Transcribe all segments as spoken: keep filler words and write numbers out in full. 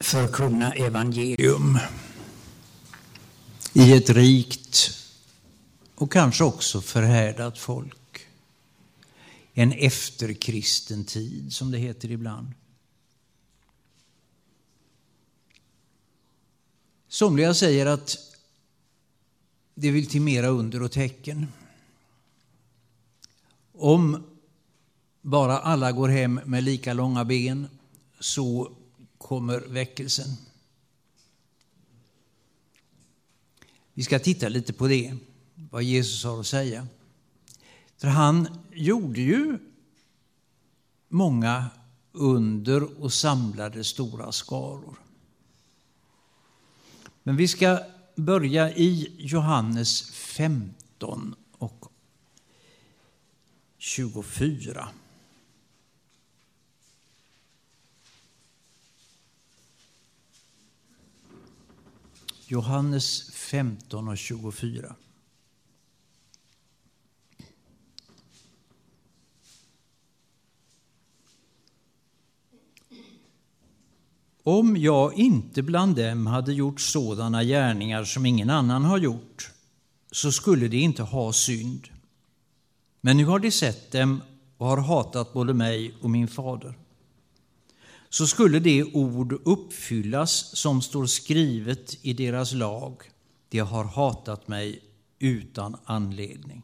förkunna evangelium i ett rikt och kanske också förhärdat folk. En efterkristen tid, som det heter ibland. Somliga säger att det vill till mera under och tecken. Om bara alla går hem med lika långa ben så kommer väckelsen. Vi ska titta lite på det, vad Jesus har att säga. För han gjorde ju många under och samlade stora skaror. Men vi ska börja i Johannes femton och tjugofyra. Johannes femton och tjugofyra. Om jag inte bland dem hade gjort sådana gärningar som ingen annan har gjort, så skulle de inte ha synd. Men nu har de sett dem och har hatat både mig och min fader. Så skulle det ord uppfyllas som står skrivet i deras lag: de har hatat mig utan anledning.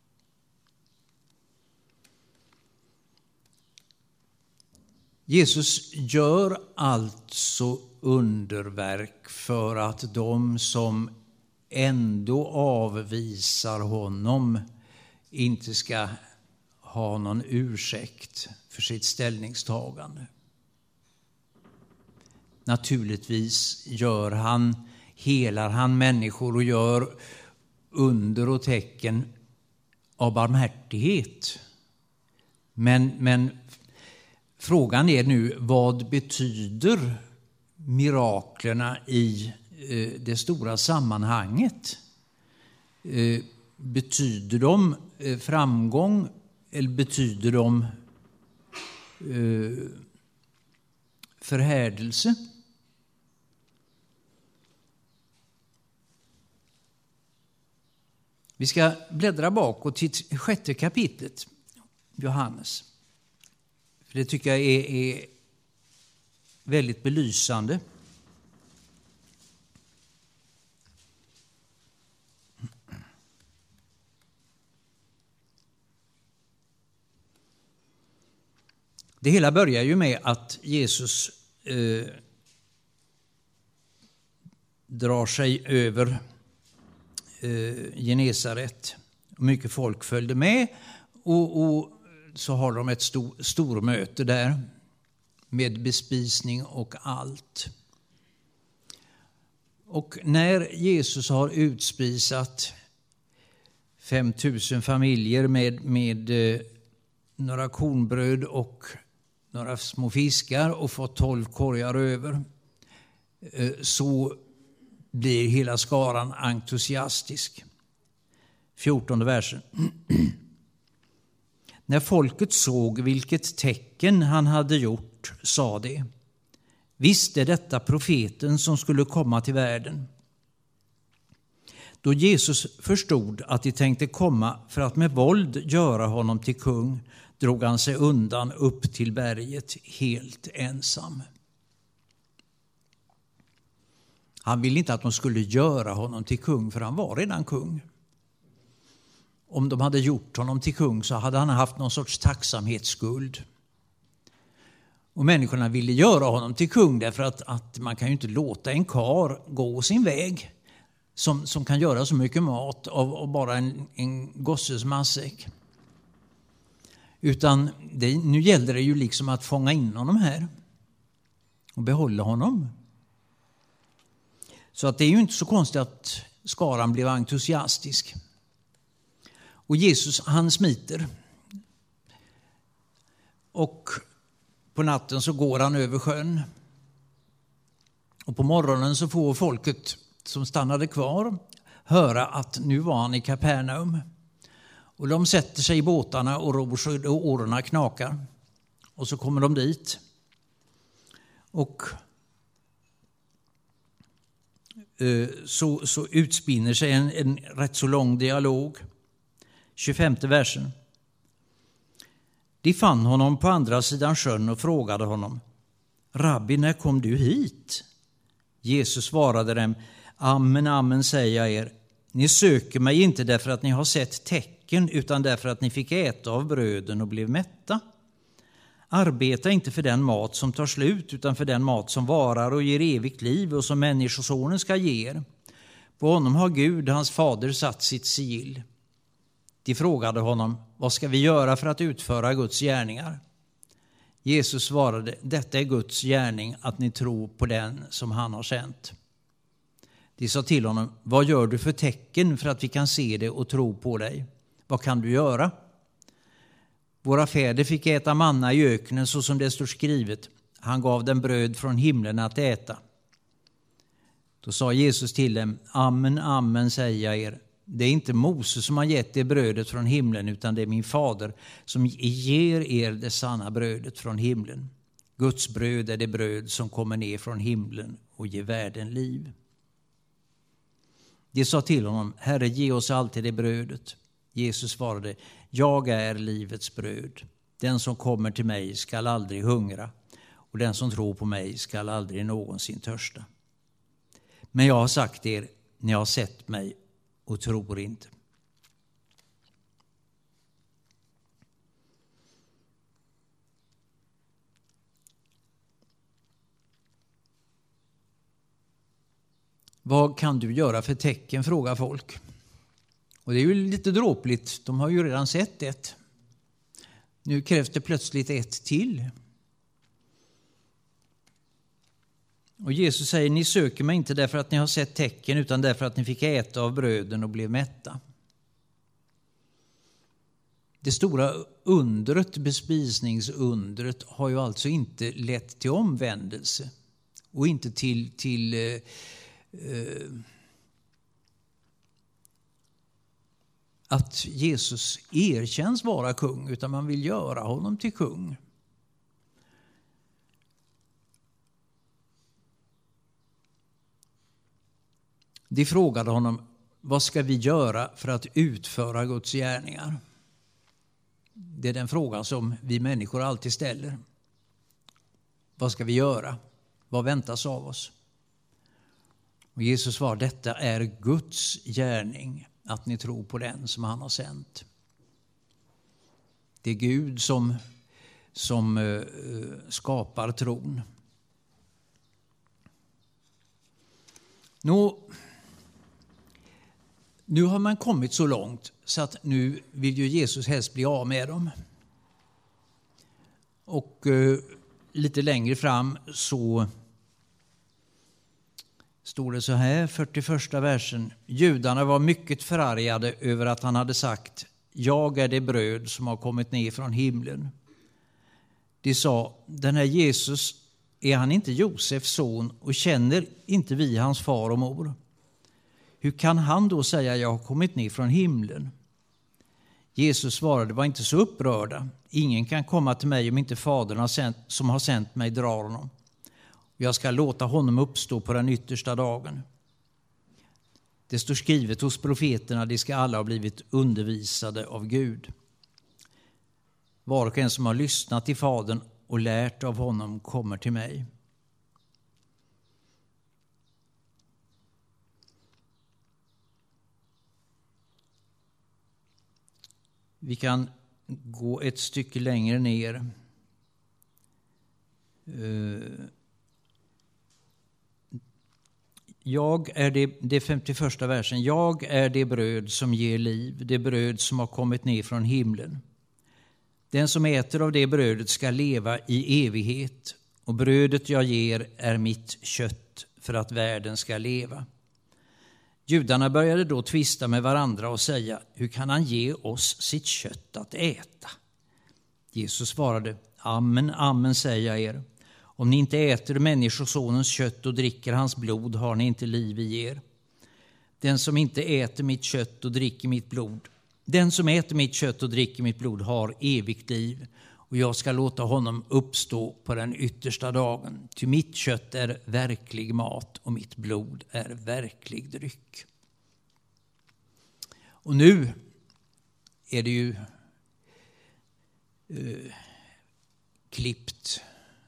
Jesus gör alltså underverk för att de som ändå avvisar honom inte ska ha någon ursäkt för sitt ställningstagande. Naturligtvis gör han, helar han människor och gör under och tecken av barmhärtighet. Men, men frågan är nu, vad betyder miraklerna i eh, det stora sammanhanget? Eh, betyder de eh, framgång eller betyder de eh, förhärdelse? Vi ska bläddra bakåt till sjätte kapitlet, Johannes. För det tycker jag är, är väldigt belysande. Det hela börjar ju med att Jesus eh, drar sig över eh, Genesaret. Mycket folk följde med och, och så har de ett stor, stor möte där med bespisning och allt. Och när Jesus har utspisat fem tusen familjer med, med eh, några kornbröd och några små fiskar och fått tolv korgar över, eh, så blir hela skaran entusiastisk. fjortonde versen. När folket såg vilket tecken han hade gjort, sa de: visst är detta profeten som skulle komma till världen. Då Jesus förstod att de tänkte komma för att med våld göra honom till kung, drog han sig undan upp till berget helt ensam. Han ville inte att de skulle göra honom till kung, för han var redan kung. Om de hade gjort honom till kung så hade han haft någon sorts tacksamhetsskuld. Och människorna ville göra honom till kung därför att, att man kan ju inte låta en kar gå sin väg som, som kan göra så mycket mat av, av bara en, en gosses matsäck. Utan det, nu gäller det ju liksom att fånga in honom här och behålla honom. Så att det är ju inte så konstigt att skaran blev entusiastisk. Och Jesus, han smiter. Och på natten så går han över sjön. Och på morgonen så får folket som stannade kvar höra att nu var han i Kapernaum. Och de sätter sig i båtarna och ror så årorna knakar. Och så kommer de dit. Och så, så utspinner sig en, en rätt så lång dialog. tjugofemte versen. De fann honom på andra sidan sjön och frågade honom: Rabbi, när kom du hit? Jesus svarade dem: Amen, amen säger jag er, ni söker mig inte därför att ni har sett tecken, utan därför att ni fick äta av bröden och blev mätta. Arbeta inte för den mat som tar slut, utan för den mat som varar och ger evigt liv och som människosonen ska ge er. På honom har Gud, hans fader, satt sitt sigill. De frågade honom: vad ska vi göra för att utföra Guds gärningar? Jesus svarade: detta är Guds gärning, att ni tror på den som han har sänt. De sa till honom: vad gör du för tecken för att vi kan se det och tro på dig? Vad kan du göra? Våra fäder fick äta manna i öknen, så som det står skrivet: han gav dem bröd från himlen att äta. Då sa Jesus till dem: amen, amen säger jag er, det är inte Moses som har gett det brödet från himlen, utan det är min fader som ger er det sanna brödet från himlen. Guds bröd är det bröd som kommer ner från himlen och ger världen liv. De sa till honom: Herre, ge oss alltid det brödet. Jesus svarade: jag är livets bröd. Den som kommer till mig skall aldrig hungra, och den som tror på mig skall aldrig någonsin törsta. Men jag har sagt er, ni har sett mig och tror inte. Vad kan du göra för tecken, frågar folk. Och det är ju lite dråpligt, de har ju redan sett ett. Nu krävs det plötsligt ett till. Och Jesus säger: ni söker mig inte därför att ni har sett tecken, utan därför att ni fick äta av bröden och blev mätta. Det stora undret, bespisningsundret, har ju alltså inte lett till omvändelse och inte till, till eh, eh, att Jesus erkänns vara kung, utan man vill göra honom till kung. De frågade honom: vad ska vi göra för att utföra Guds gärningar? Det är den frågan som vi människor alltid ställer. Vad ska vi göra? Vad väntas av oss? Och Jesus svarar: detta är Guds gärning, att ni tror på den som han har sänt. Det är Gud som, som uh, skapar tron. Nå, nu har man kommit så långt så att nu vill ju Jesus helst bli av med dem. Och uh, lite längre fram så står det så här, fyrtioförsta versen. Judarna var mycket förargade över att han hade sagt: jag är det bröd som har kommit ner från himlen. De sa: den här Jesus, är han inte Josefs son, och känner inte vi hans far och mor? Hur kan han då säga: jag har kommit ner från himlen? Jesus svarade: var inte så upprörda. Ingen kan komma till mig om inte fadern har sänt, som har sänt mig drar honom. Jag ska låta honom uppstå på den yttersta dagen. Det står skrivet hos profeterna: de ska alla ha blivit undervisade av Gud. Var och en som har lyssnat till fadern och lärt av honom kommer till mig. Vi kan gå ett stycke längre ner. Jag är det, det femtioförsta versen. Jag är det bröd som ger liv, det bröd som har kommit ner från himlen. Den som äter av det brödet ska leva i evighet, och brödet jag ger är mitt kött för att världen ska leva. Judarna började då tvista med varandra och säga: hur kan han ge oss sitt kött att äta? Jesus svarade: amen, amen säger jag er. Om ni inte äter människosonens kött och dricker hans blod har ni inte liv i er. Den som inte äter mitt kött och dricker mitt blod, den som äter mitt kött och dricker mitt blod har evigt liv, och och jag ska låta honom uppstå på den yttersta dagen. Ty mitt kött är verklig mat och mitt blod är verklig dryck. Och nu är det ju eh, klippt.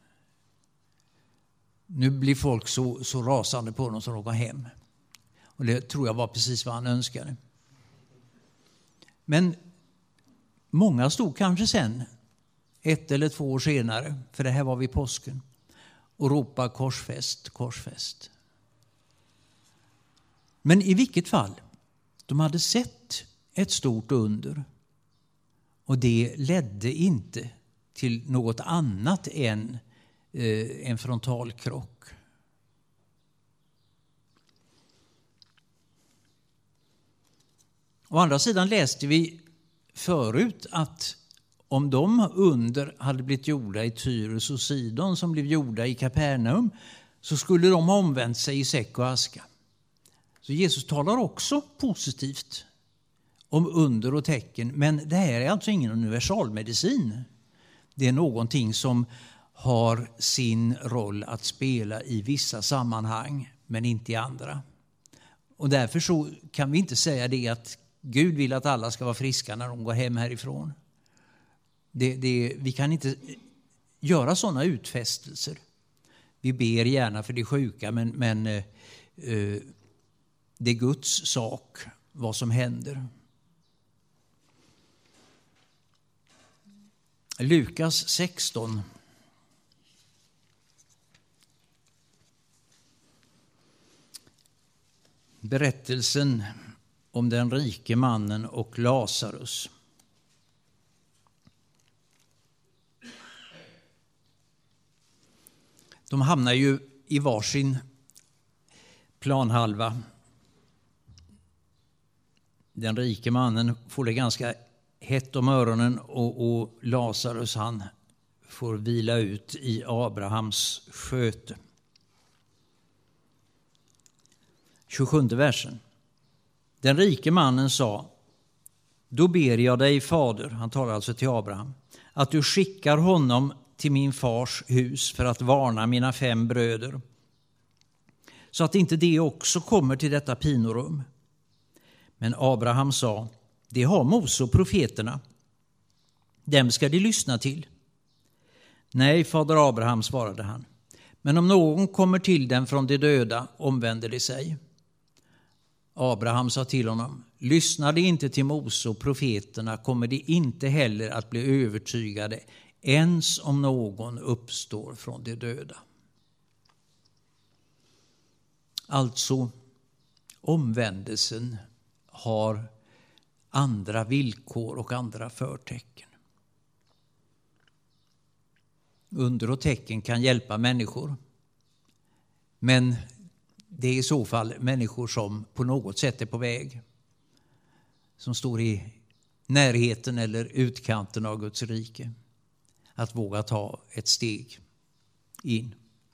Nu blir folk så, så rasande på honom som de går hem. Och det tror jag var precis vad han önskade. Men många stod kanske sen, ett eller två år senare, för det här var vid påsken, och ropade korsfäst, korsfäst. Men i vilket fall, de hade sett ett stort under. Och det ledde inte till något annat än eh, en frontalkrock. Å andra sidan läste vi förut att om de under hade blivit gjorda i Tyrus och Sidon som blev gjorda i Kapernaum, så skulle de ha omvänt sig i säck och aska. Så Jesus talar också positivt om under och tecken, men det här är alltså ingen universalmedicin. Det är någonting som har sin roll att spela i vissa sammanhang, men inte i andra. Och därför så kan vi inte säga det att Gud vill att alla ska vara friska när de går hem härifrån. Det, det, vi kan inte göra sådana utfästelser. Vi ber gärna för de sjuka, men, men eh, det är Guds sak vad som händer. Lukas sexton. Berättelsen om den rike mannen och Lazarus. De hamnar ju i varsin planhalva. Den rike mannen får det ganska hett om öronen och, och Lazarus han får vila ut i Abrahams sköte. tjugosjunde versen. Den rike mannen sa: då ber jag dig, fader, han talar alltså till Abraham, att du skickar honom till min fars hus för att varna mina fem bröder, så att inte de också kommer till detta pinorum. Men Abraham sa: det har Mose och profeterna. Dem ska de lyssna till. Nej, fader Abraham, svarade han. Men om någon kommer till dem från de döda, omvänder de sig. Abraham sa till honom: lyssnar de inte till Mose och profeterna, kommer de inte heller att bli övertygade, ens om någon uppstår från de döda. Alltså, omvändelsen har andra villkor och andra förtecken. Under och tecken kan hjälpa människor, men det är i så fall människor som på något sätt är på väg, som står i närheten eller utkanten av Guds rike, att våga ta ett steg in.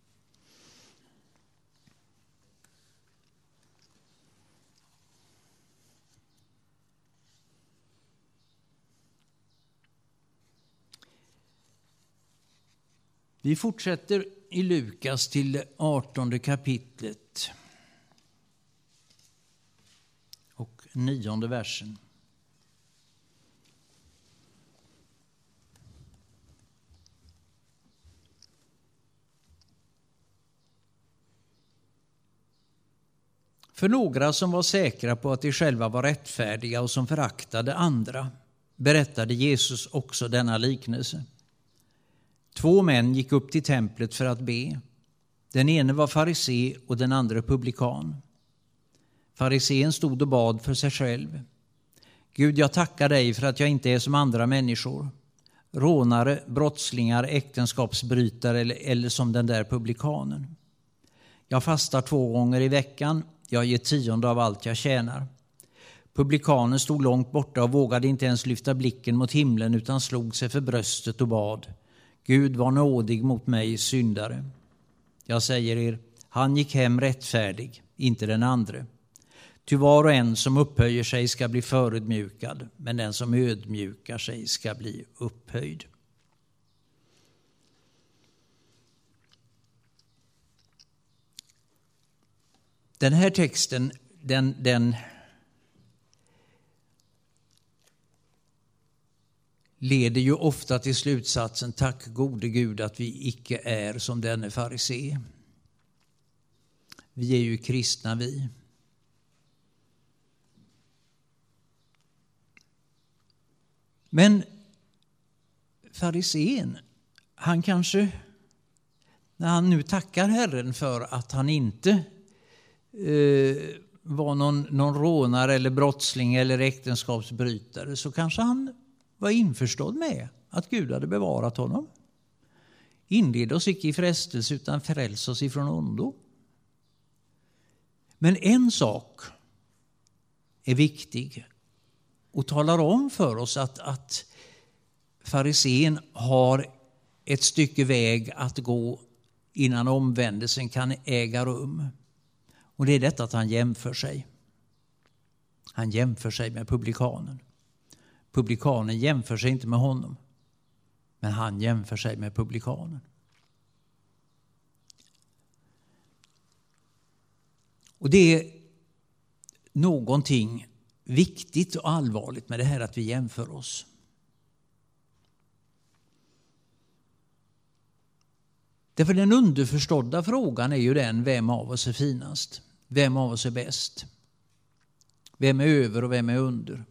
Vi fortsätter i Lukas till artonde kapitlet och nionde versen. För några som var säkra på att de själva var rättfärdiga och som föraktade andra berättade Jesus också denna liknelse. Två män gick upp till templet för att be. Den ene var farisé och den andra publikan. Farisén stod och bad för sig själv. Gud, jag tackar dig för att jag inte är som andra människor, rånare, brottslingar, äktenskapsbrytare eller, eller som den där publikanen. Jag fastar två gånger i veckan. Jag ger tionde av allt jag tjänar. Publikanen stod långt borta och vågade inte ens lyfta blicken mot himlen, utan slog sig för bröstet och bad: Gud, var nådig mot mig, syndare. Jag säger er, han gick hem rättfärdig, inte den andre. Ty var och en som upphöjer sig ska bli förödmjukad, men den som ödmjukar sig ska bli upphöjd. Den här texten, den, den leder ju ofta till slutsatsen: tack gode Gud att vi icke är som denne farisé. Vi är ju kristna vi. Men farisén, han kanske, när han nu tackar Herren för att han inte eh, var någon, någon rånare eller brottsling eller äktenskapsbrytare, så kanske han var införstådd med att Gud hade bevarat honom. Inled oss icke i frestelse utan fräls oss ifrån ondo. Men en sak är viktig och talar om för oss att, att farisén har ett stycke väg att gå innan omvändelsen kan äga rum. Och det är detta att han jämför sig. Han jämför sig med publikanen. Publikanen jämför sig inte med honom, men han jämför sig med publikanen. Och det är någonting viktigt och allvarligt med det här att vi jämför oss. Därför den underförstådda frågan är ju den: vem av oss är finast? Vem av oss är bäst? Vem är över och vem är under?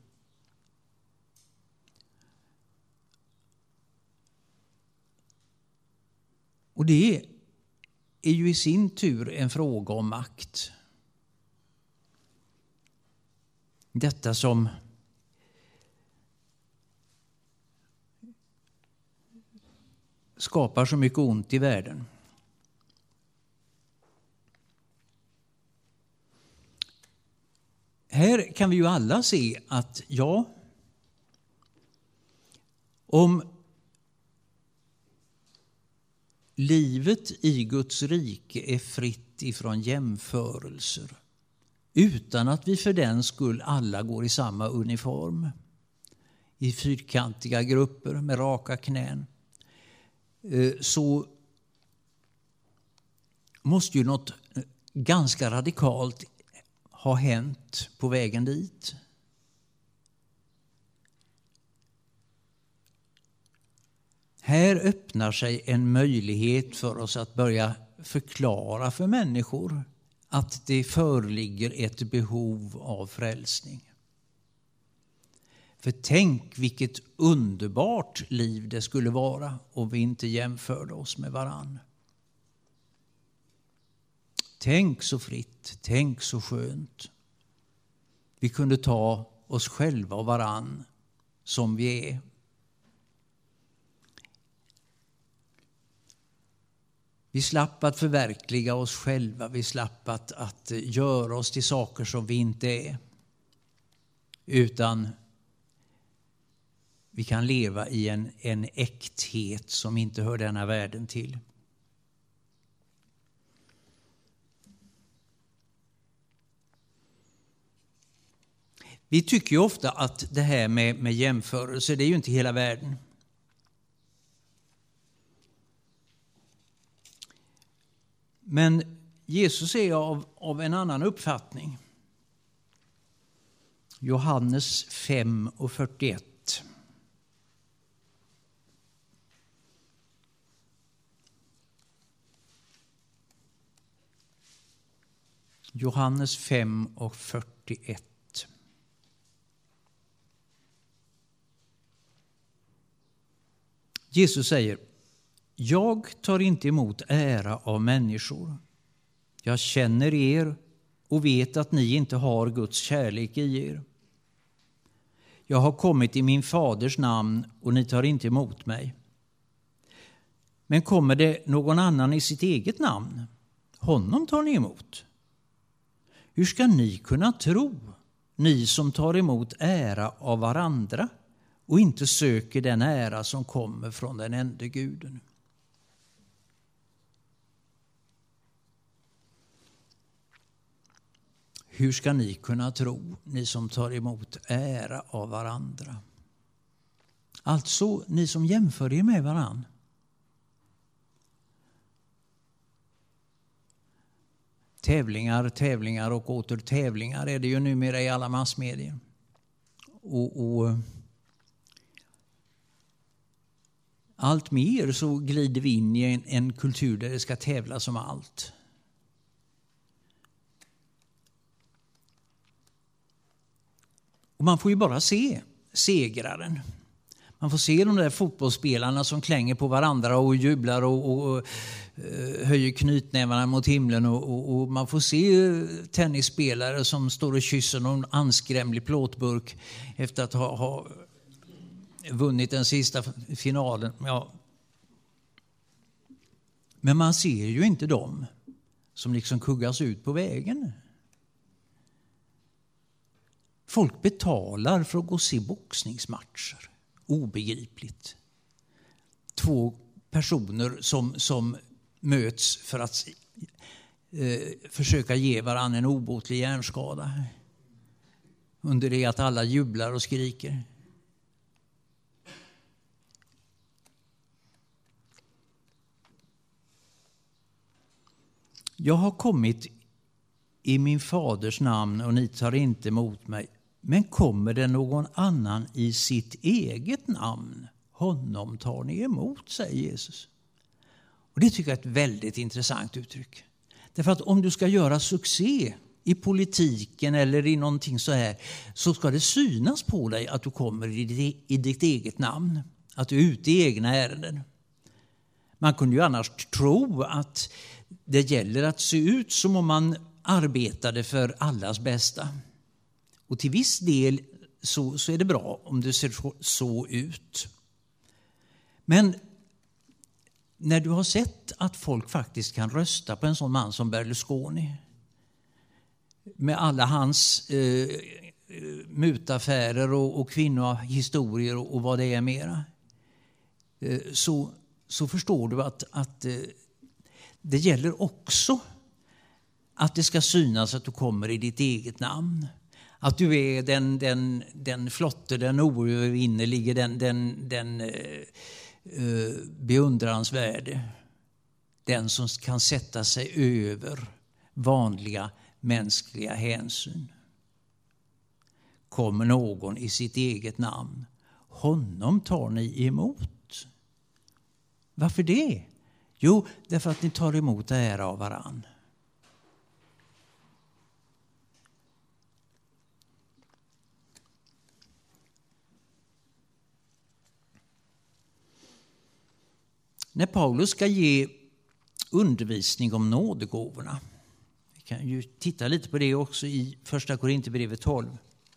Och det är ju i sin tur en fråga om makt. Detta som skapar så mycket ont i världen. Här kan vi ju alla se att ja, om livet i Guds rike är fritt ifrån jämförelser, utan att vi för den skull alla går i samma uniform, i fyrkantiga grupper med raka knän, så måste ju något ganska radikalt ha hänt på vägen dit. Här öppnar sig en möjlighet för oss att börja förklara för människor att det föreligger ett behov av frälsning. För tänk vilket underbart liv det skulle vara om vi inte jämförde oss med varann. Tänk så fritt, tänk så skönt. Vi kunde ta oss själva och varann som vi är. Vi slapp att förverkliga oss själva, vi slapp att, att göra oss till saker som vi inte är. Utan vi kan leva i en, en äkthet som inte hör denna världen till. Vi tycker ju ofta att det här med, med jämförelse, det är ju inte hela världen. Men Jesus är av, av en annan uppfattning. Johannes fem och fyrtioett. Johannes fem och fyrtioett. Jesus säger: jag tar inte emot ära av människor. Jag känner er och vet att ni inte har Guds kärlek i er. Jag har kommit i min faders namn och ni tar inte emot mig. Men kommer det någon annan i sitt eget namn, honom tar ni emot. Hur ska ni kunna tro, ni som tar emot ära av varandra och inte söker den ära som kommer från den ende Guden? Hur ska ni kunna tro, ni som tar emot ära av varandra? Alltså, ni som jämför er med varann. tävlingar, tävlingar och åter tävlingar är det ju numera i alla massmedier. Och, och allt mer så glider vi in i en, en kultur där det ska tävlas om allt. Och man får ju bara se segraren. Man får se de där fotbollsspelarna som klänger på varandra och jublar och, och, och höjer knytnävarna mot himlen. Och, och, och man får se tennisspelare som står och kysser någon anskrämlig plåtburk efter att ha, ha vunnit den sista finalen. Ja. Men man ser ju inte dem som liksom kuggas ut på vägen. Folk betalar för att gå och se boxningsmatcher. Obegripligt. Två personer som, som möts för att eh, försöka ge varandra en obotlig hjärnskada. Under det att alla jublar och skriker. Jag har kommit i min faders namn och ni tar inte emot mig. Men kommer det någon annan i sitt eget namn, honom tar ni emot, säger Jesus. Och det tycker jag är ett väldigt intressant uttryck. Därför att om du ska göra succé i politiken eller i någonting så här, så ska det synas på dig att du kommer i ditt eget namn. Att du är ute i egna ärenden. Man kunde ju annars tro att det gäller att se ut som om man arbetade för allas bästa. Och till viss del så, så är det bra om det ser så, så ut. Men när du har sett att folk faktiskt kan rösta på en sån man som Berlusconi med alla hans eh, mutaffärer och, och kvinnohistorier och, och vad det är mera, eh, så, så förstår du att, att eh, det gäller också att det ska synas att du kommer i ditt eget namn. Att du är den, den, den flotte, den oövervinnerlige, den, den, den eh, beundransvärde. Den som kan sätta sig över vanliga mänskliga hänsyn. Kommer någon i sitt eget namn, honom tar ni emot. Varför det? Jo, därför att ni tar emot ära av varann. När Paulus ska ge undervisning om nådegåvorna, vi kan ju titta lite på det också i första Korinthierbrevet tolv.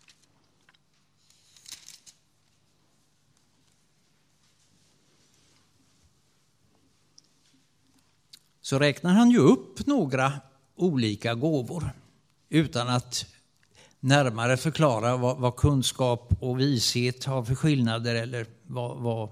Så räknar han ju upp några olika gåvor utan att närmare förklara vad, vad kunskap och vishet har för skillnader eller vad, vad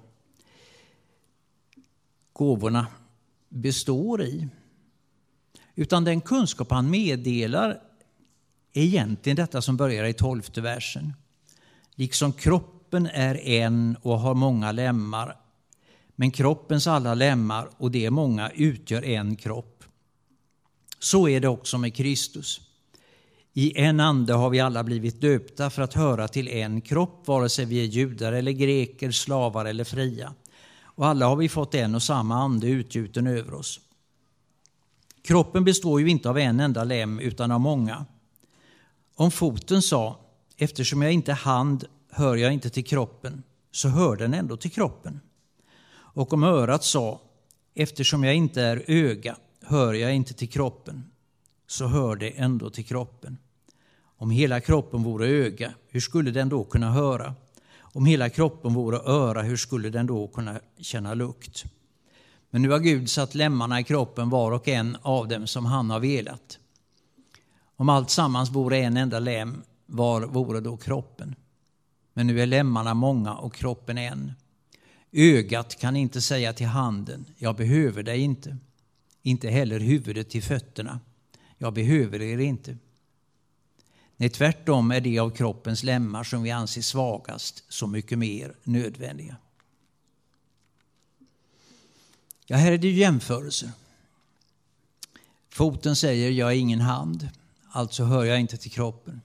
gåvorna består i. Utan den kunskap han meddelar är egentligen detta som börjar i tolfte versen. Liksom kroppen är en och har många lemmar, men kroppens alla lemmar, och det är många, utgör en kropp. Så är det också med Kristus. I en ande har vi alla blivit döpta för att höra till en kropp, vare sig vi är judar eller greker, slavar eller fria. Och alla har vi fått en och samma ande utgjuten över oss. Kroppen består ju inte av en enda lem utan av många. Om foten sa, eftersom jag inte är hand hör jag inte till kroppen, så hör den ändå till kroppen. Och om örat sa, eftersom jag inte är öga hör jag inte till kroppen, så hör det ändå till kroppen. Om hela kroppen vore öga, hur skulle den då kunna höra? Om hela kroppen vore öra, hur skulle den då kunna känna lukt? Men nu har Gud satt lemmarna i kroppen, var och en av dem som han har velat. Om allt sammans vore en enda lem, var vore då kroppen? Men nu är lemmarna många och kroppen en. Ögat kan inte säga till handen, jag behöver dig inte. Inte heller huvudet till fötterna, jag behöver er inte. Nej, tvärtom är det av kroppens lemmar som vi anser svagast så mycket mer nödvändiga. Ja, här är det jämförelser. Foten säger jag är ingen hand, alltså hör jag inte till kroppen.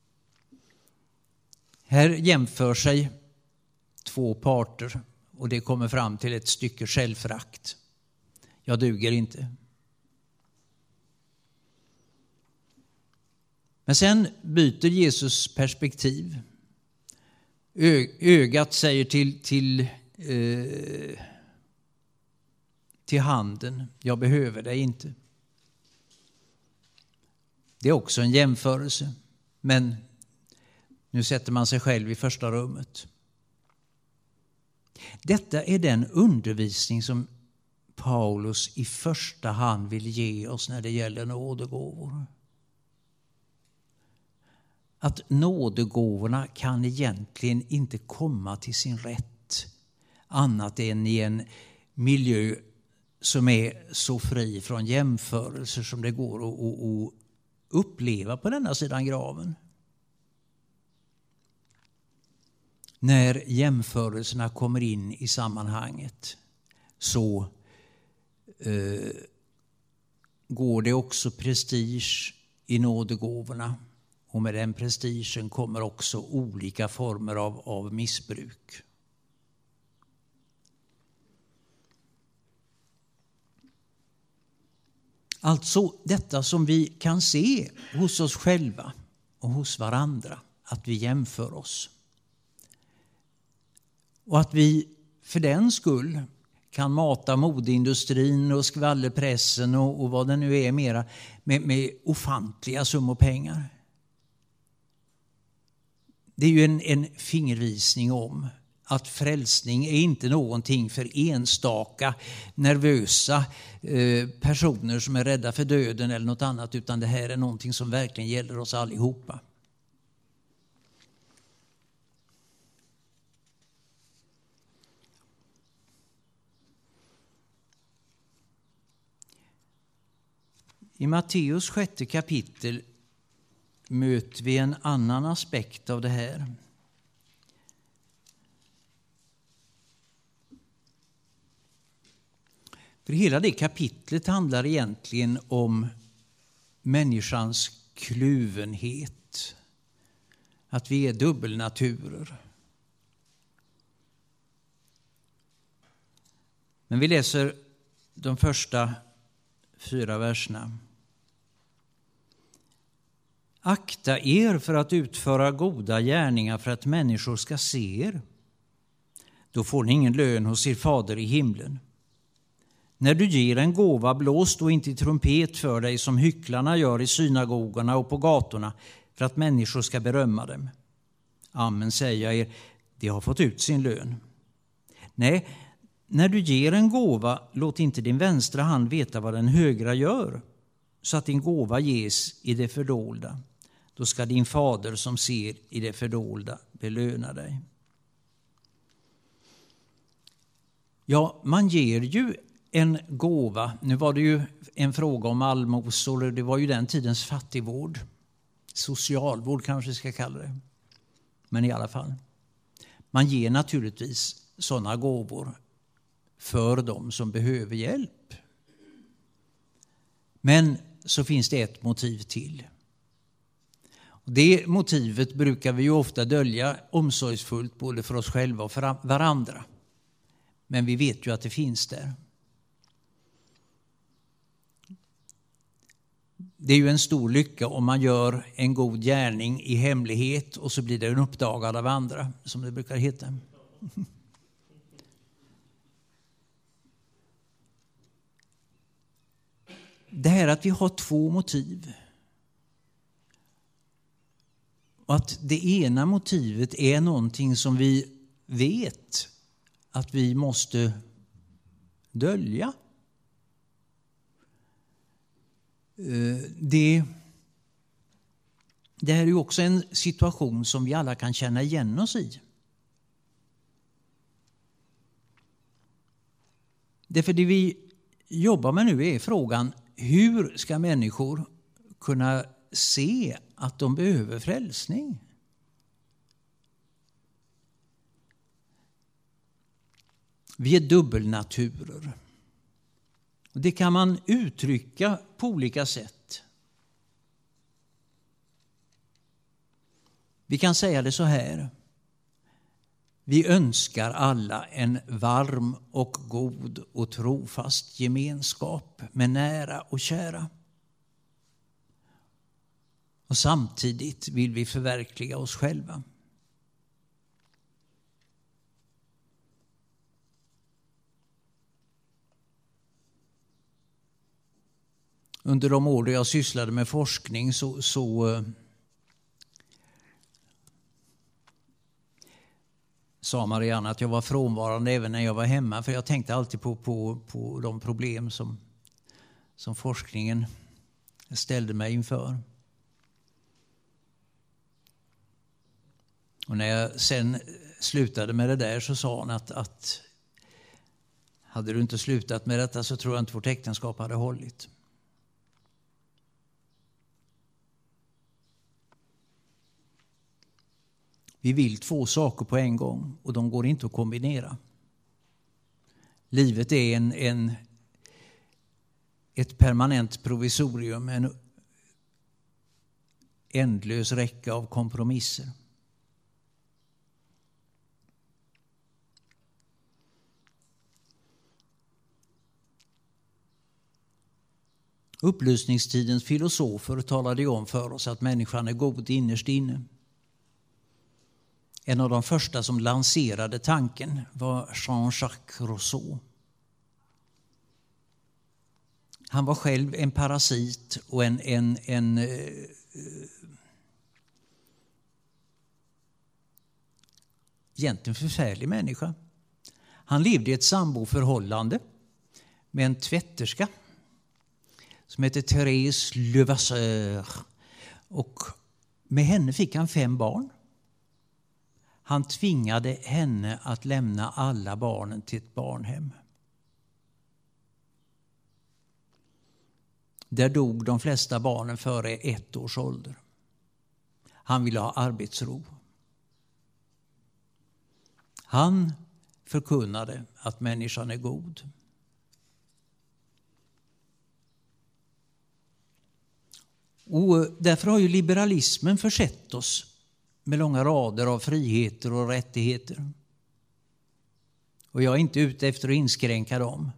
Här jämför sig två parter och det kommer fram till ett stycke självförakt. Jag duger inte. Men sen byter Jesus perspektiv. Ö- ögat säger till, till, eh, till handen, jag behöver dig inte. Det är också en jämförelse, men nu sätter man sig själv i första rummet. Detta är den undervisning som Paulus i första hand vill ge oss när det gäller nådegåvor. Att nådegåvorna kan egentligen inte komma till sin rätt annat än i en miljö som är så fri från jämförelser som det går att, att, att uppleva på denna sidan graven. När jämförelserna kommer in i sammanhanget så eh, går det också prestige i nådegåvorna. Och med den prestigen kommer också olika former av, av missbruk. Alltså detta som vi kan se hos oss själva och hos varandra, att vi jämför oss. Och att vi för den skull kan mata modeindustrin och skvallerpressen och, och vad det nu är mera med, med ofantliga summor pengar. Det är ju en, en fingervisning om att frälsning är inte någonting för enstaka nervösa eh, personer som är rädda för döden eller något annat, utan det här är någonting som verkligen gäller oss allihopa. I Matteus sjätte kapitel möter vi en annan aspekt av det här. För hela det kapitlet handlar egentligen om människans kluvenhet. Att vi är dubbelnaturer. Men vi läser de första fyra verserna. Akta er för att utföra goda gärningar för att människor ska se er. Då får ni ingen lön hos er fader i himlen. När du ger en gåva, blås då inte i trumpet för dig som hycklarna gör i synagogorna och på gatorna för att människor ska berömma dem. Amen, säger jag er, de har fått ut sin lön. Nej, när du ger en gåva, låt inte din vänstra hand veta vad den högra gör, så att din gåva ges i det fördolda. Då ska din fader som ser i det fördolda belöna dig. Ja, man ger ju en gåva. Nu var det ju en fråga om allmosor, och det var ju den tidens fattigvård. Socialvård kanske ska kalla det. Men i alla fall. Man ger naturligtvis sådana gåvor för dem som behöver hjälp. Men så finns det ett motiv till. Det motivet brukar vi ju ofta dölja omsorgsfullt både för oss själva och för varandra. Men vi vet ju att det finns där. Det är ju en stor lycka om man gör en god gärning i hemlighet och så blir det en uppdagad av andra, som det brukar heta. Det här att vi har två motiv. Och att det ena motivet är någonting som vi vet att vi måste dölja. Det, det här är ju också en situation som vi alla kan känna igen oss i. Därför det vi jobbar med nu är frågan: hur ska människor kunna se att de behöver frälsning? Vi är dubbelnaturer. Det kan man uttrycka på olika sätt. Vi kan säga det så här. Vi önskar alla en varm och god och trofast gemenskap med nära och kära. Och samtidigt vill vi förverkliga oss själva. Under de år då jag sysslade med forskning så, så sa Marianne att jag var frånvarande även när jag var hemma. För jag tänkte alltid på, på, på de problem som, som forskningen ställde mig inför. Och när jag sen slutade med det där så sa hon att, att hade du inte slutat med detta så tror jag inte vårt äktenskap hade hållit. Vi vill två saker på en gång och de går inte att kombinera. Livet är en, en, ett permanent provisorium, en ändlös räcka av kompromisser. Upplysningstidens filosofer talade om för oss att människan är god innerst inne. En av de första som lanserade tanken var Jean-Jacques Rousseau. Han var själv en parasit och en, en, en eh, egentligen förfärlig människa. Han levde i ett samboförhållande med en tvätterska som heter Thérèse Levasseur. Och med henne fick han fem barn. Han tvingade henne att lämna alla barnen till ett barnhem. Där dog de flesta barnen före ett års ålder. Han ville ha arbetsro. Han förkunnade att människan är god. Och därför har ju liberalismen försett oss med långa rader av friheter och rättigheter. Och jag är inte ute efter att inskränka dem.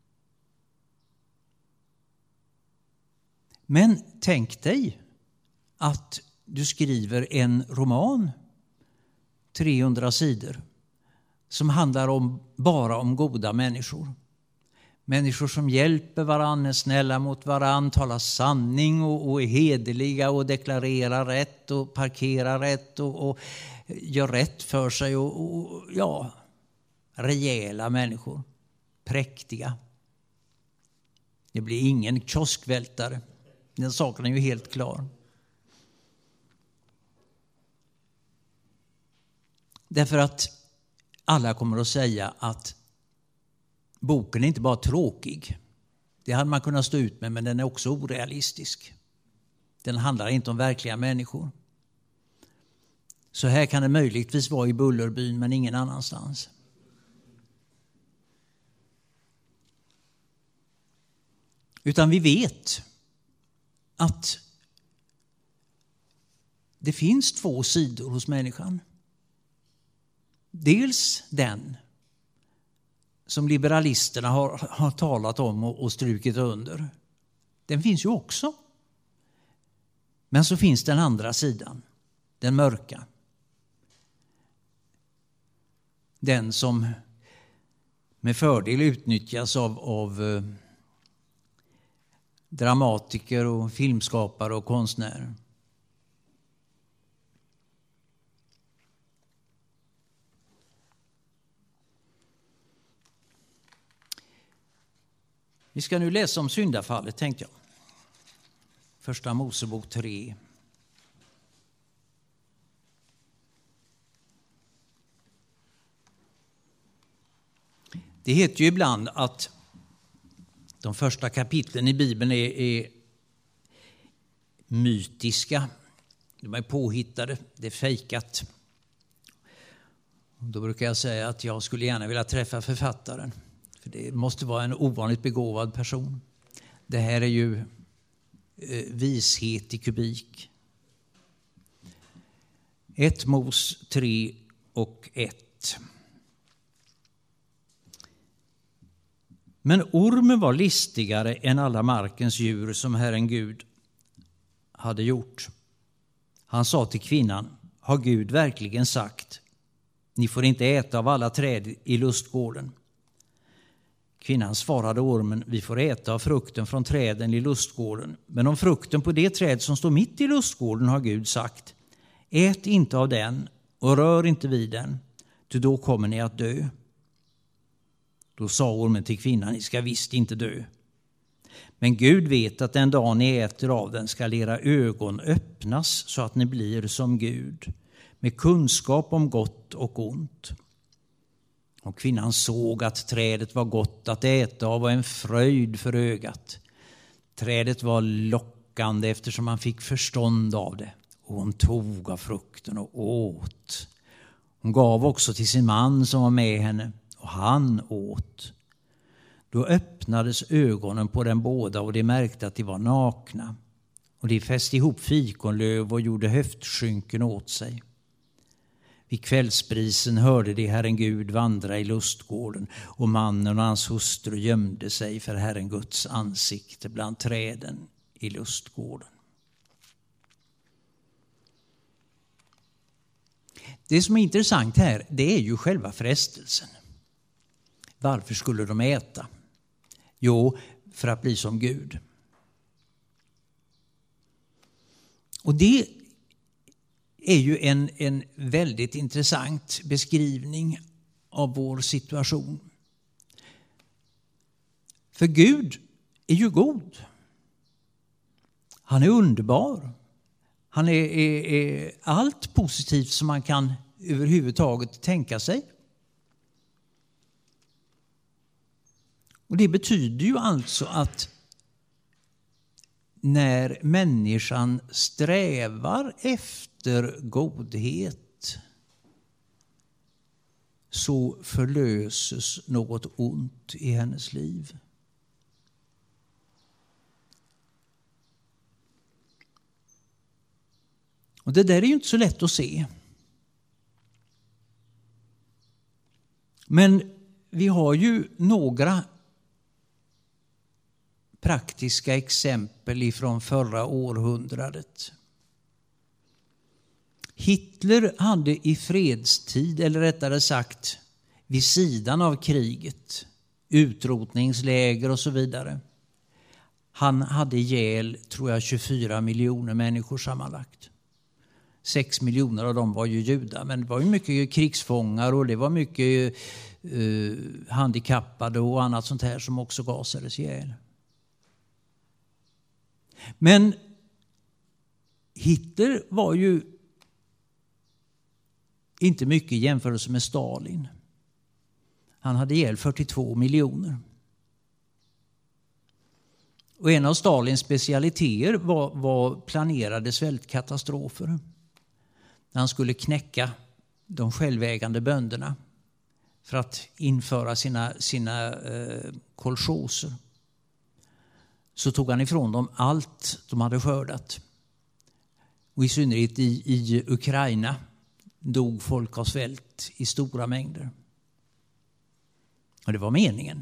Men tänk dig att du skriver en roman, trehundra sidor, som handlar om, bara om goda människor. Människor som hjälper varandra, är snälla mot varandra, talar sanning och, och är hederliga och deklarerar rätt och parkerar rätt och, och gör rätt för sig. Och, och ja, rejäla människor, präktiga. Det blir ingen kioskvältare. Den saken är ju helt klar. Därför att alla kommer att säga att boken är inte bara tråkig. Det hade man kunnat stå ut med, men den är också orealistisk. Den handlar inte om verkliga människor. Så här kan det möjligtvis vara i Bullerbyn, men ingen annanstans. Utan vi vet att det finns två sidor hos människan. Dels den som liberalisterna har, har talat om och, och strukit under. Den finns ju också. Men så finns den andra sidan, den mörka. Den som med fördel utnyttjas av, av eh, dramatiker och filmskapare och konstnärer. Vi ska nu läsa om syndafallet, tänkte jag. Första Mosebok tre. Det heter ju ibland att de första kapitlen i Bibeln är, är mytiska. De är påhittade, det är fejkat. Då brukar jag säga att jag skulle gärna vilja träffa författaren. För det måste vara en ovanligt begåvad person. Det här är ju eh, vishet i kubik. Ett Mos tre och ett. Men ormen var listigare än alla markens djur som Herren Gud hade gjort. Han sa till kvinnan: har Gud verkligen sagt, ni får inte äta av alla träd i lustgården? Kvinnan svarade ormen: vi får äta av frukten från träden i lustgården. Men om frukten på det träd som står mitt i lustgården har Gud sagt: ät inte av den och rör inte vid den, ty då kommer ni att dö. Då sa ormen till kvinnan: ni ska visst inte dö. Men Gud vet att den dag ni äter av den ska era ögon öppnas så att ni blir som Gud, med kunskap om gott och ont. Och kvinnan såg att trädet var gott att äta av och en fröjd för ögat. Trädet var lockande eftersom man fick förstånd av det. Och hon tog av frukten och åt. Hon gav också till sin man som var med henne, och han åt. Då öppnades ögonen på dem båda och de märkte att de var nakna. Och de fäste ihop fikonlöv och gjorde höftskynken åt sig. Vid kvällsbrisen hörde de Herren Gud vandra i lustgården, och mannen och hans hustru gömde sig för Herren Guds ansikte bland träden i lustgården. Det som är intressant här, det är ju själva frestelsen. Varför skulle de äta? Jo, för att bli som Gud. Och det är ju en, en väldigt intressant beskrivning av vår situation. För Gud är ju god. Han är underbar. Han är, är, är allt positivt som man kan överhuvudtaget tänka sig. Och det betyder ju alltså att när människan strävar efter godhet så förlöses något ont i hennes liv. Och det där är ju inte så lätt att se. Men vi har ju några praktiska exempel ifrån förra århundradet. Hitler hade i fredstid, eller rättare sagt vid sidan av kriget, utrotningsläger och så vidare. Han hade ihjäl, tror jag, tjugofyra miljoner människor sammanlagt. Sex miljoner av dem var ju judar, men det var ju mycket krigsfångar och det var mycket eh, handikappade och annat sånt här som också gasades ihjäl. Men Hitler var ju inte mycket i jämförelse med Stalin. Han hade ihjäl fyrtiotvå miljoner. Och en av Stalins specialiteter var, var planerade svältkatastrofer. Han skulle knäcka de självägande bönderna för att införa sina, sina eh, kolchoser. Så tog han ifrån dem allt de hade skördat. Och i synnerhet i, i Ukraina dog folk av svält i stora mängder. Och det var meningen.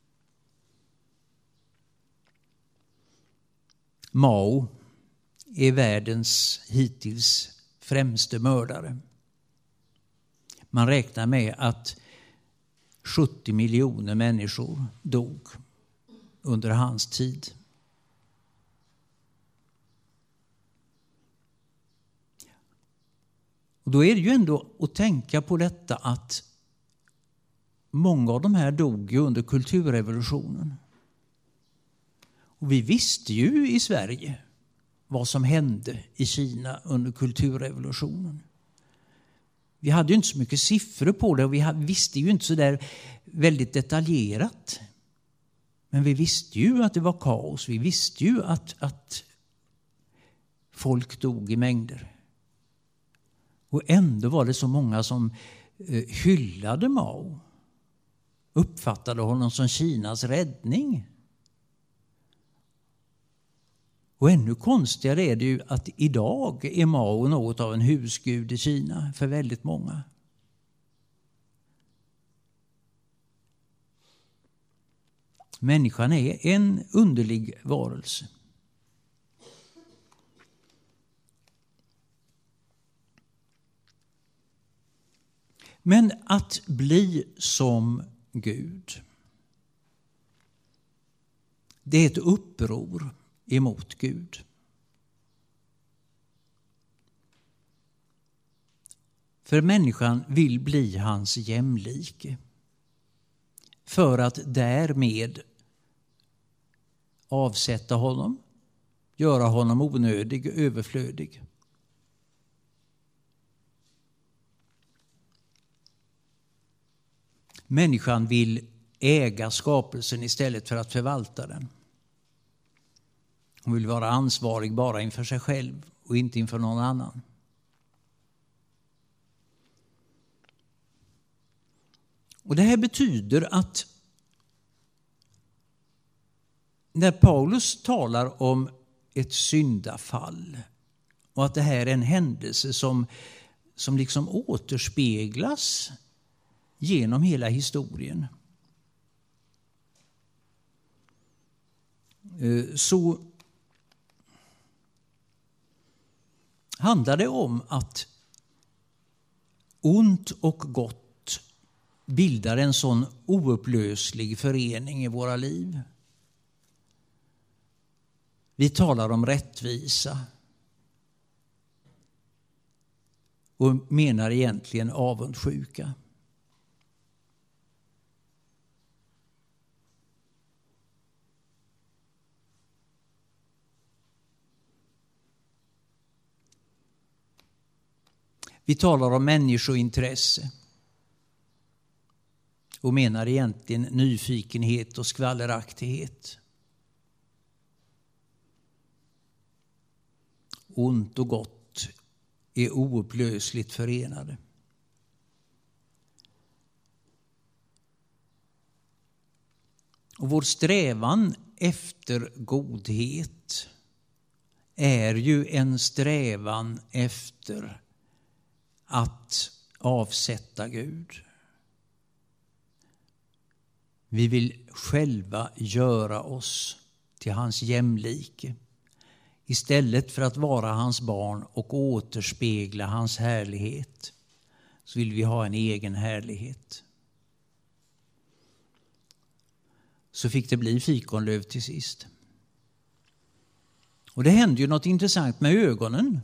Mao är världens hittills främste mördare. Man räknar med att sjuttio miljoner människor dog under hans tid. Och då är det ju ändå att tänka på detta att många av de här dog ju under kulturrevolutionen. Och vi visste ju i Sverige vad som hände i Kina under kulturrevolutionen. Vi hade ju inte så mycket siffror på det och vi visste ju inte så där väldigt detaljerat. Men vi visste ju att det var kaos. Vi visste ju att, att folk dog i mängder. Och ändå var det så många som hyllade Mao. uppfattade honom som Kinas räddning. Och ännu konstigare är det ju att idag är Mao något av en husgud i Kina för väldigt många. Människan är en underlig varelse. Men att bli som Gud, det är ett uppror emot Gud. För människan vill bli hans jämlike för att därmed avsätta honom, göra honom onödig, överflödig. Människan vill äga skapelsen istället för att förvalta den. Hon vill vara ansvarig bara inför sig själv och inte inför någon annan. Och det här betyder att när Paulus talar om ett syndafall och att det här är en händelse som, som liksom återspeglas genom hela historien, så handlar det om att ont och gott bildar en sån oupplöslig förening i våra liv. Vi talar om rättvisa och menar egentligen avundsjuka. Vi talar om människointresse och menar egentligen nyfikenhet och skvalleraktighet. Ont och gott är oupplösligt förenade. Och vår strävan efter godhet är ju en strävan efter att avsätta Gud. Vi vill själva göra oss till hans jämlike istället för att vara hans barn och återspegla hans härlighet. Så vill vi ha en egen härlighet. Så fick det bli fikonlöv till sist. Och det hände ju något intressant med ögonen.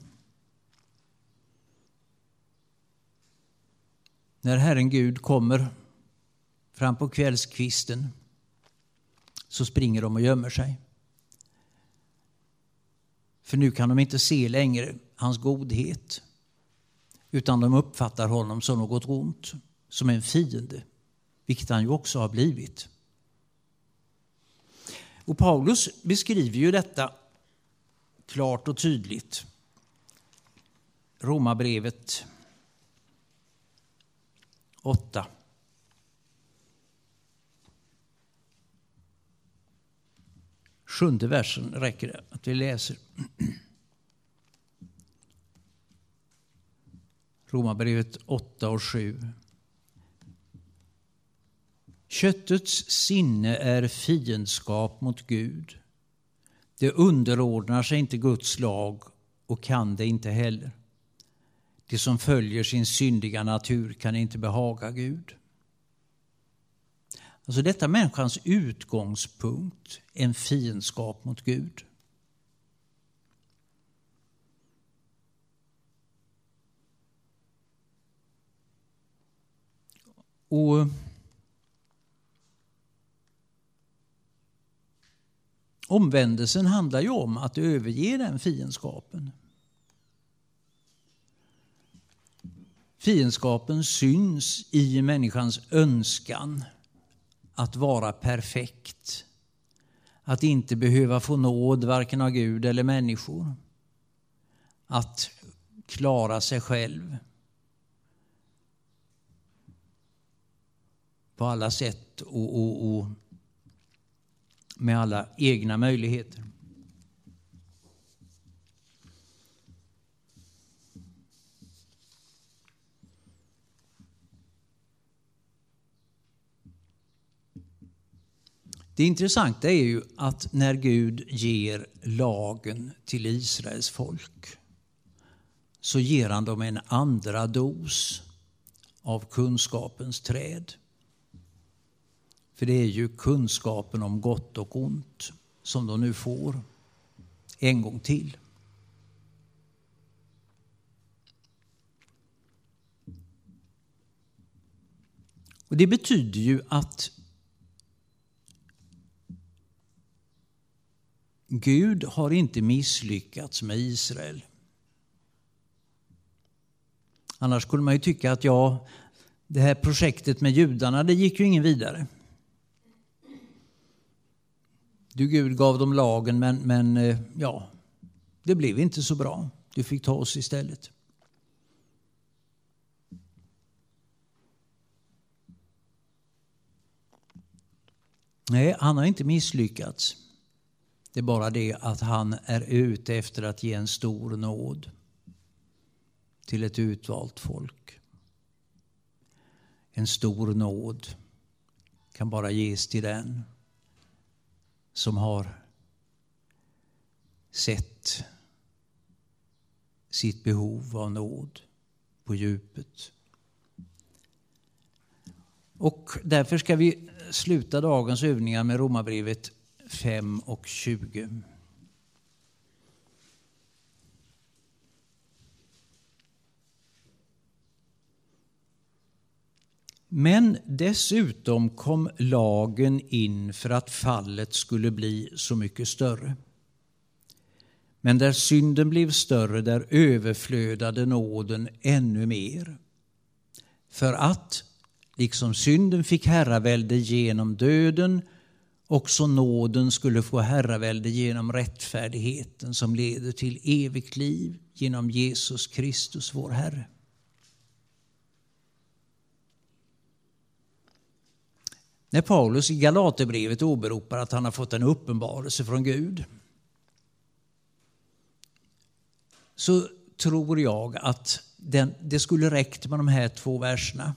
När Herren Gud kommer fram på kvällskvisten så springer de och gömmer sig. För nu kan de inte se längre hans godhet, utan de uppfattar honom som något ont, som en fiende, vilket han ju också har blivit. Och Paulus beskriver ju detta klart och tydligt. Romarbrevet åtta. Sjunde versen räcker det att vi läser. Romarbrevet åtta och sju. Köttets sinne är fiendskap mot Gud. Det underordnar sig inte Guds lag och kan det inte heller. Det som följer sin syndiga natur kan inte behaga Gud. Alltså detta är människans utgångspunkt, en fiendskap mot Gud. Och omvändelsen handlar ju om att överge den fiendskapen. Fiendskapen syns i människans önskan att vara perfekt. Att inte behöva få nåd varken av Gud eller människor. Att klara sig själv. på alla sätt och, och, och med alla egna möjligheter. Det intressanta är ju att när Gud ger lagen till Israels folk så ger han dem en andra dos av kunskapens träd. För det är ju kunskapen om gott och ont som de nu får en gång till. Och det betyder ju att Gud har inte misslyckats med Israel. Annars skulle man ju tycka att ja, det här projektet med judarna, det gick ju ingen vidare. Du Gud gav dem lagen, men, men ja, det blev inte så bra. Du fick ta oss istället. Nej, han har inte misslyckats. Det är bara det att han är ute efter att ge en stor nåd till ett utvalt folk. En stor nåd kan bara ges till den som har sett sitt behov av nåd på djupet. Och därför ska vi sluta dagens övningar med Romarbrevet fem och tjugo. Men dessutom kom lagen in för att fallet skulle bli så mycket större. Men där synden blev större, där överflödade nåden ännu mer. För att, liksom synden fick herravälde genom döden, också nåden skulle få herravälde genom rättfärdigheten som leder till evigt liv genom Jesus Kristus vår Herre. När Paulus i Galaterbrevet åberopar att han har fått en uppenbarelse från Gud, så tror jag att den, det skulle räckt med de här två verserna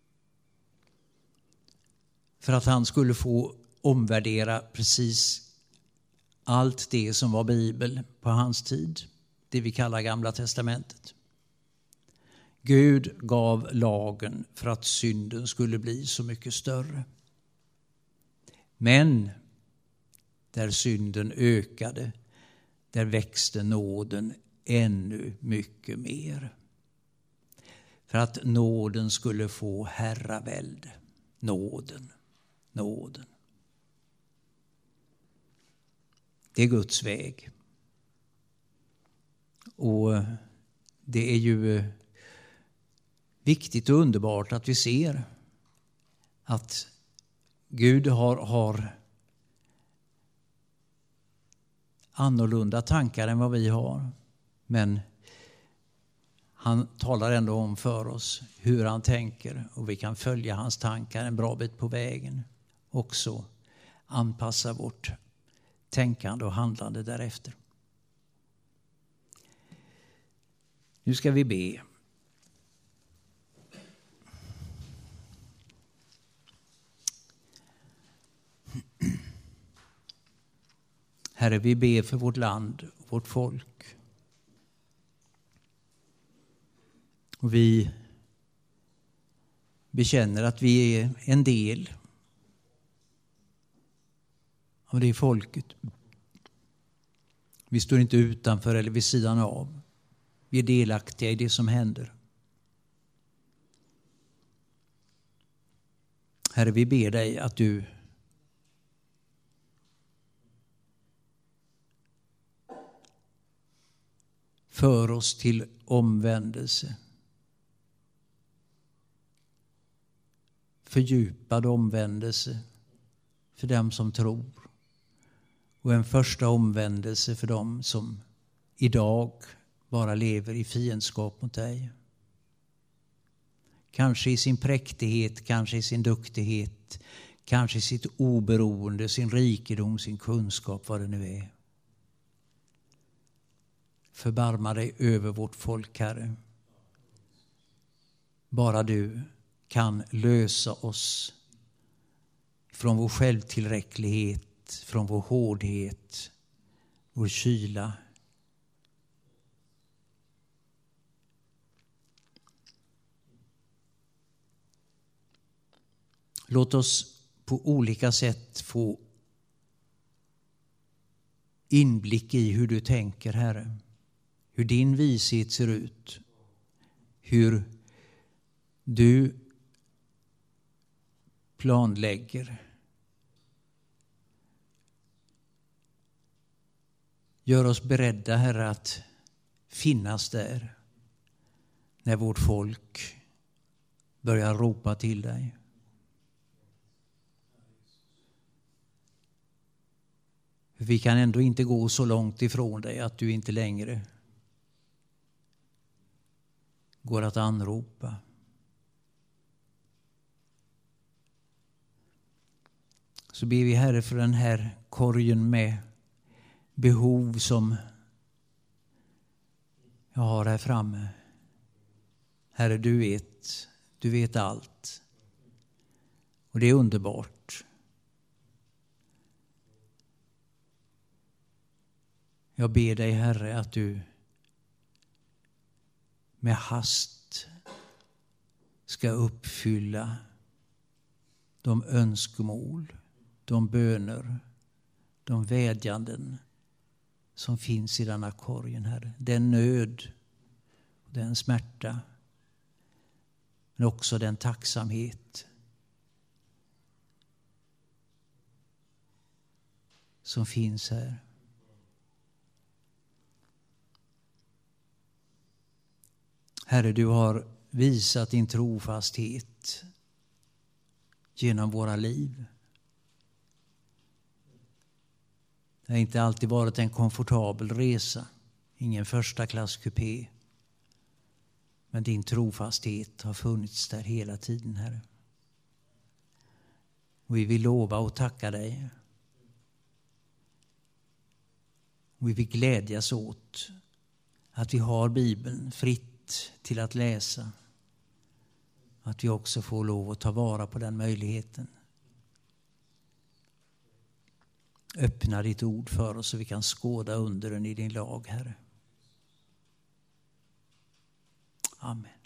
för att han skulle få omvärdera precis allt det som var Bibel på hans tid, det vi kallar Gamla testamentet. Gud gav lagen för att synden skulle bli så mycket större. Men där synden ökade, där växte nåden ännu mycket mer. För att nåden skulle få herravälde. Nåden, nåden. Det är Guds väg. Och det är ju viktigt och underbart att vi ser att Gud har, har annorlunda tankar än vad vi har. Men han talar ändå om för oss hur han tänker, och vi kan följa hans tankar en bra bit på vägen. Också anpassa vårt tänkande och handlande därefter. Nu ska vi be. Herre, vi ber för vårt land och vårt folk. Och vi bekänner att vi är en del av det folket. Vi står inte utanför eller vid sidan av. Vi är delaktiga i det som händer. Herre, vi ber dig att du för oss till omvändelse. Fördjupad omvändelse för dem som tror. Och en första omvändelse för dem som idag bara lever i fiendskap mot dig. Kanske i sin präktighet, kanske i sin duktighet, kanske i sitt oberoende, sin rikedom, sin kunskap, vad det nu är. Förbarma dig över vårt folk, Herre. Bara du kan lösa oss från vår självtillräcklighet, från vår hårdhet, vår kyla. Låt oss på olika sätt få inblick i hur du tänker, Herre. Hur din vishet ser ut. Hur du planlägger. Gör oss beredda, Herre, att finnas där när vårt folk börjar ropa till dig. Vi kan ändå inte gå så långt ifrån dig att du inte längre går att anropa. Så ber vi, Herre, för den här korgen med behov som jag har här framme. Herre, du vet, du vet allt. Och det är underbart. Jag ber dig, Herre, att du med hast ska uppfylla de önskemål, de böner, de vädjanden som finns i denna korgen, Herre. Den nöd, den smärta, men också den tacksamhet som finns här. Herre, du har visat din trofasthet genom våra liv. Det har inte alltid varit en komfortabel resa, ingen första klass kupé. Men din trofasthet har funnits där hela tiden, Herre. Och vi vill lova och tacka dig. Och vi vill glädjas åt att vi har Bibeln fritt till att läsa. Att vi också får lov att ta vara på den möjligheten. Öppna ditt ord för oss så vi kan skåda underen i din lag, Herre. Amen.